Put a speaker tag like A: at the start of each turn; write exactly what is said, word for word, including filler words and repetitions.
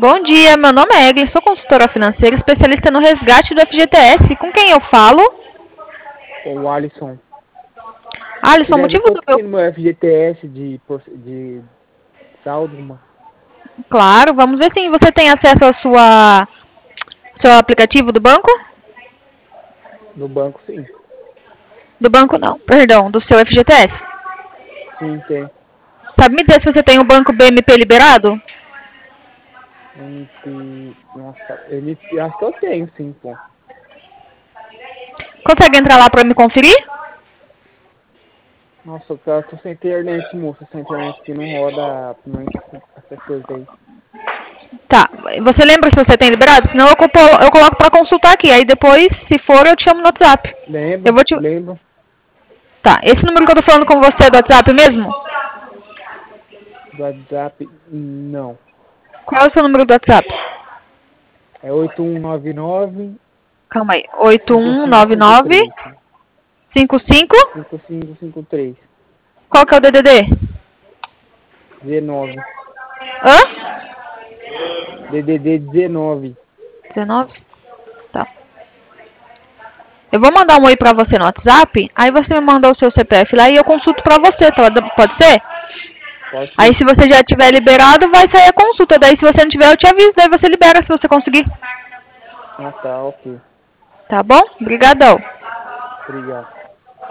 A: Bom dia, meu nome é Eglin, sou consultora financeira, especialista no resgate do F G T S. Com quem eu falo?
B: O Alisson.
A: Alisson,
B: Queria ver
A: motivo do
B: quanto
A: meu...
B: tem no meu F G T S de, por- de saldo, mano.
A: Claro, vamos ver sim. Você tem acesso ao sua... seu aplicativo do banco?
B: No banco, sim.
A: Do banco não, perdão, do seu F G T S.
B: Sim, tem.
A: Sabe me dizer se você tem o banco B M P liberado?
B: M P... Nossa, M P... Acho que eu tenho, sim, pô.
A: Consegue entrar lá para me conferir?
B: Nossa, eu tô sem internet, moça. Essa internet aqui não roda não, essas coisas aí.
A: Tá, você lembra se você tem liberado? Senão eu, colo- eu coloco para consultar aqui. Aí depois, se for, eu te chamo no WhatsApp. Eu
B: Lembro,
A: vou te...
B: lembro.
A: Tá, esse número que eu tô falando com você é do WhatsApp mesmo?
B: Do WhatsApp, não.
A: Qual é o seu número do WhatsApp?
B: É oito um nove nove
A: Calma aí. oito
B: cinco
A: um
B: cinco
A: nove
B: cinco
A: nove
B: três
A: cinco cinco.
B: cinco cinco cinco três
A: Qual que é o D D D?
B: dezenove.
A: Hã?
B: D D D dezenove.
A: dezenove? Tá. Eu vou mandar um oi pra você no WhatsApp, aí você me manda o seu C P F lá e eu consulto pra você, tá? Pode ser?
B: Pode
A: Aí
B: ser.
A: se você já tiver liberado, vai sair a consulta. Daí se você não tiver, eu te aviso, daí você libera se você conseguir.
B: Ah, tá, ok.
A: Tá bom? Obrigadão.
B: Obrigado.